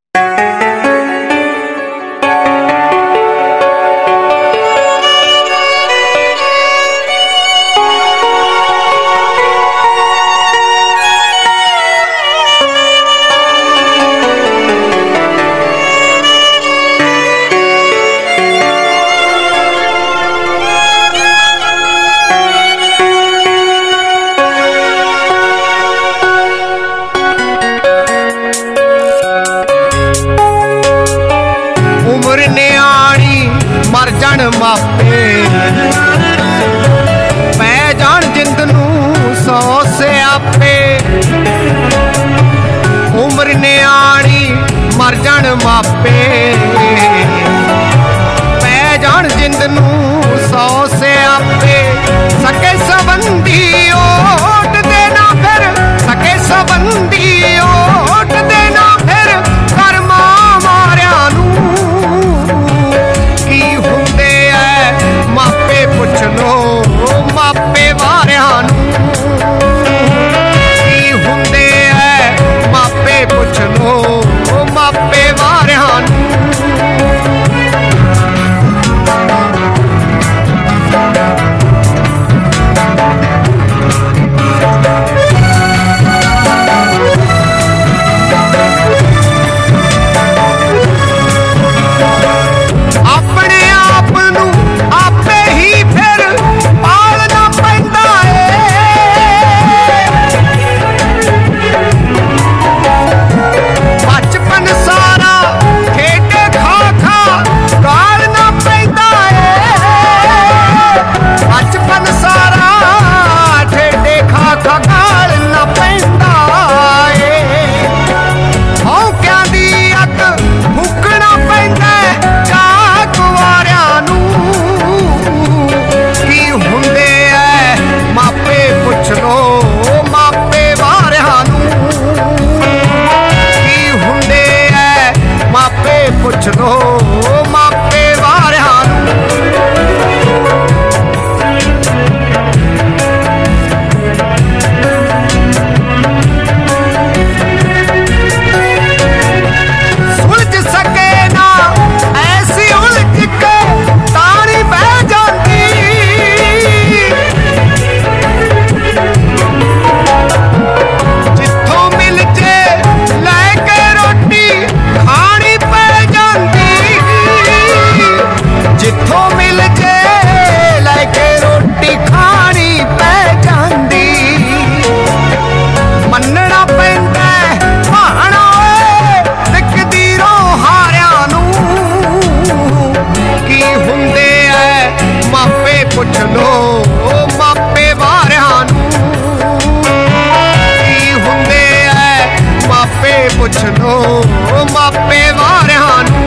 ਮਰ ਜਾਣ ਮਾਪੇ, ਪੈ ਜਾਣ ਜਿੰਦ ਨੂੰ 100 ਸਿਆਪੇ। ਉਮਰ ਨਿਆਣੀ ਮਰ ਜਾਣ ਮਾਪੇ, ਪੈ ਜਾਣ ਜਿੰਦ ਨੂੰ 100 ਸਿਆਪੇ। ਸਕੇ ਸੰਬੰਧੀ ਓਟ ਦੇ ਨਾ ਫਿਰ, ਸਕੇ ਸੰਬੰਧੀ ਓਟ ਦੇ ਨਾ ਫਿਰ, ਕਰਮਾਂ ਮਾਰਿਆਂ ਨੂੰ ਕੀ ਹੁੰਦੇ ਐ ਮਾਪੇ ਪੁੱਛ ਲੋ, ਮਾਪੇ ਵਾਰਿਆਂ ਨੂੰ ਕੀ ਹੁੰਦੇ ਐ ਮਾਪੇ ਪੁੱਛ ਲੋ, ਮਾਪੇ ਵਾਰਿਆਂ ਨੂੰ। ਪੁੱਛ ਲੋ ਮਾਪੇ ਵਾਰਿਆਂ ਨੂੰ। ਸੁਲਝ ਸਕੇ ਨਾ ਐਸੀ ਉਲਝ ਕੇ ਤਾਣੀ ਬਹਿ ਜਾਂਦੀ, ਜਿੱਥੋਂ ਮਿਲ ਜੇ ਲੈ ਕੇ ਰੋਟੀ ਖਾਣੀ ਪੈ ਜਾਂਦੀ, ਜਿੱਥੋਂ ਮਿਲ ਜੇ ਲੈ ਕੇ ਰੋਟੀ ਖਾਣੀ ਪੈ ਜਾਂਦੀ। ਮੰਨਣਾ ਪੈਂਦਾ ਭਾਣਾ ਓਏ ਤਕਦੀਰੋਂ ਹਾਰਿਆਂ ਨੂੰ, ਕੀ ਹੁੰਦੇ ਐ ਮਾਪੇ ਪੁੱਛ ਲੋ, ਮਾਪੇ ਵਾਰਿਆਂ ਨੂੰ ਕੀ ਹੁੰਦੇ ਐ ਮਾਪੇ ਪੁੱਛ ਲੋ, ਮਾਪੇ ਵਾਰਿਆਂ ਨੂੰ।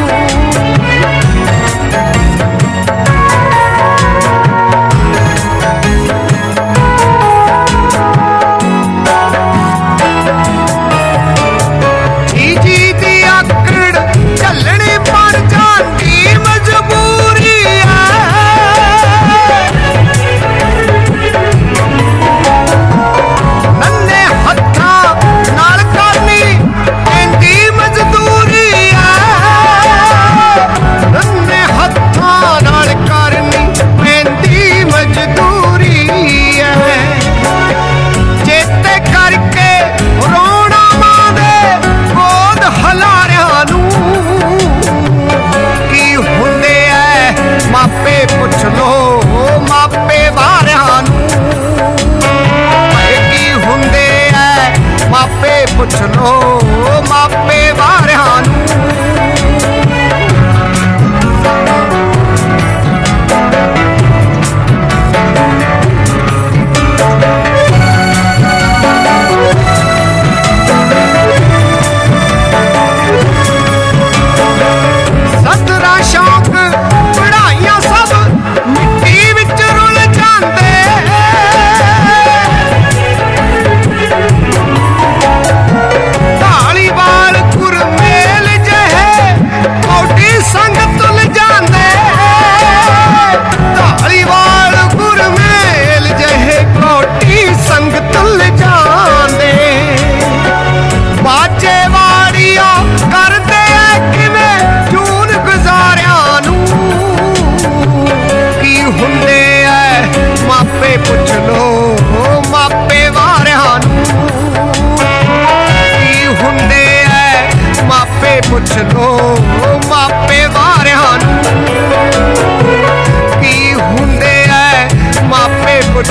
ਜੀ ਦੀ ਆਕੜ ਝੱਲਣੀ ਬਣ ਜਾਂਦੀ ਮਜਬੂਰੀ ਐ, ਨੰਨੇ ਹੱਥਾਂ ਨਾਲ ਕਰਨੀ ਪੈਂਦੀ ਮਜ਼ਦੂਰੀ ਐ।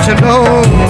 ਪੁੱਛ ਲੋ